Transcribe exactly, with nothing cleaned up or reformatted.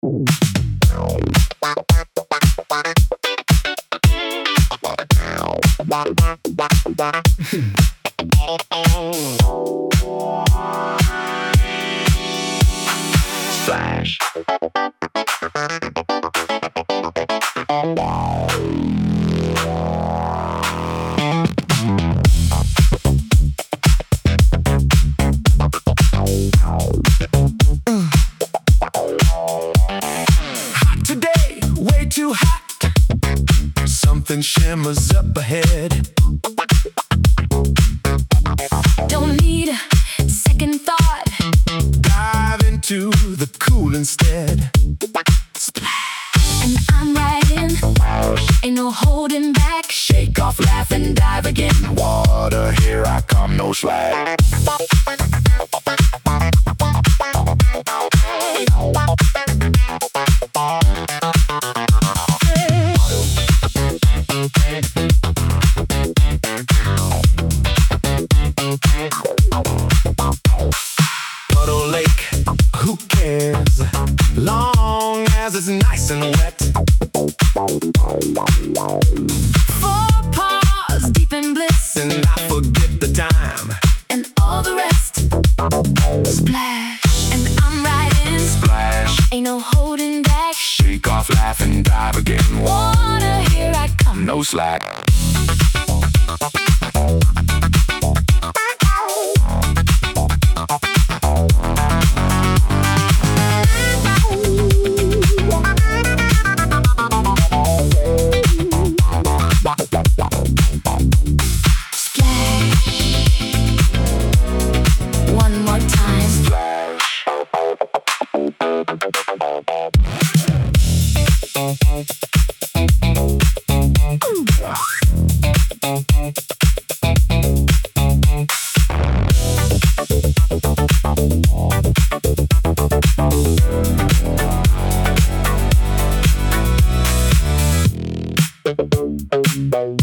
Flash. Hot today, way too hot. Something shimmers up ahead. Don't need a second thought. Dive into the cool instead. And I'm riding, ain't no holding back. Shake off, laugh, and dive again. Water, here I come, no slack. Puddle Lake, who cares? Long as it's nice and wet. Four paws deep in bliss, And I forget the time. and all the rest. Splash, and I'm riding, Splash, ain't no holding back. shake off, laugh, and dive again. Water, here I come. No slack. One more time. Splash. Bye.